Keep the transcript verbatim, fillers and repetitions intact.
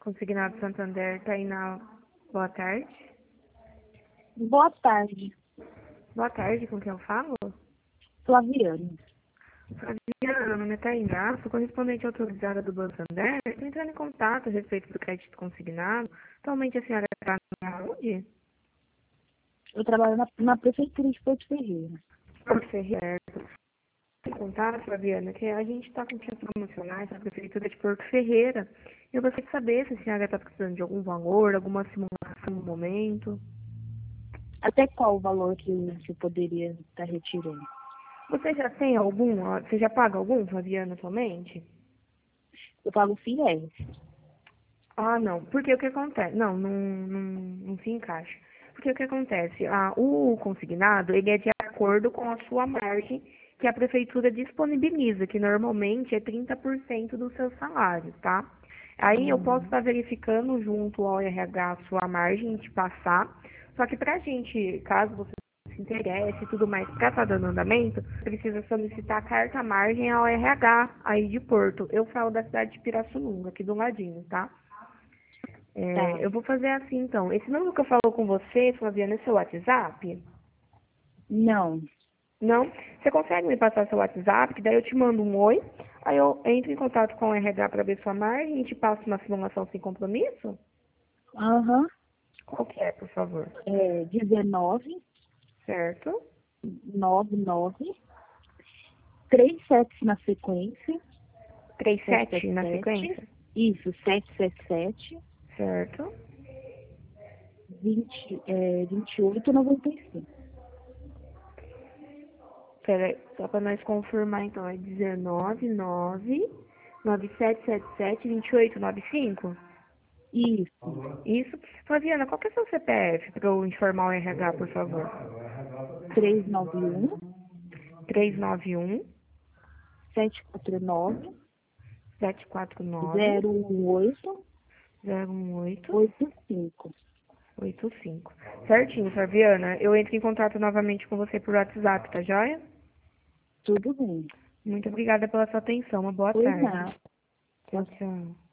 Consignado Santander, Tainá. Boa tarde. Boa tarde, Boa tarde, com quem eu falo? Flaviane. Flaviana, meu nome é Tainá, sou correspondente autorizada do Banco Santander. Estou entrando em contato a respeito do crédito consignado. Atualmente a senhora está onde? Eu trabalho na, na prefeitura de Porto Ferreira. Porto Ferreira. Em contato, Flaviana, que a gente está com títulos promocionais na prefeitura de Porto Ferreira. Eu gostaria de saber se a senhora está precisando de algum valor, alguma simulação no momento. Até qual o valor que você poderia estar retirando? Você já tem algum? ó, Você já paga algum, Flaviana, atualmente? Eu pago fiéis. Ah, não. Porque o que acontece? Não, não, não, não se encaixa. Porque o que acontece? Ah, o consignado, ele é de acordo com a sua margem que a prefeitura disponibiliza, que normalmente é trinta por cento do seu salário, tá? Aí eu posso Uhum. estar verificando junto ao R H a sua margem e te passar. Só que pra gente, caso você se interesse e tudo mais, para estar dando andamento, precisa solicitar a carta margem ao R H aí de Porto. Eu falo da cidade de Pirassununga, aqui do ladinho, tá? É, Tá. eu vou fazer assim, então. Esse número que eu falo com você, Flaviana, é seu WhatsApp? Não. Não? Você consegue me passar seu WhatsApp? Que daí eu te mando um oi. Aí eu entro em contato com o R H para ver sua margem e te passo uma simulação sem compromisso? Aham. Qual que é, por favor? É dezenove, Certo? nove nove, três sete na sequência, Três sete sete sete na sete. sequência? Isso, sete sete sete, Certo? vinte, é, vinte e oito noventa e cinco. Pera aí, só para nós confirmar, então. É dezenove nove nove sete sete sete dois oito nove cinco? Isso, Isso. Flaviana, qual que é o seu C P F para eu informar o R H, por favor? três nove um, três nove um, sete quatro nove, sete quatro nove, zero um oito, zero um oito, oito cinco. oito cinco. Certinho, Flaviana. Eu entro em contato novamente com você por WhatsApp, tá joia? Tudo bem. Muito obrigada pela sua atenção. Uma boa Pois tarde. não. Tchau, tchau.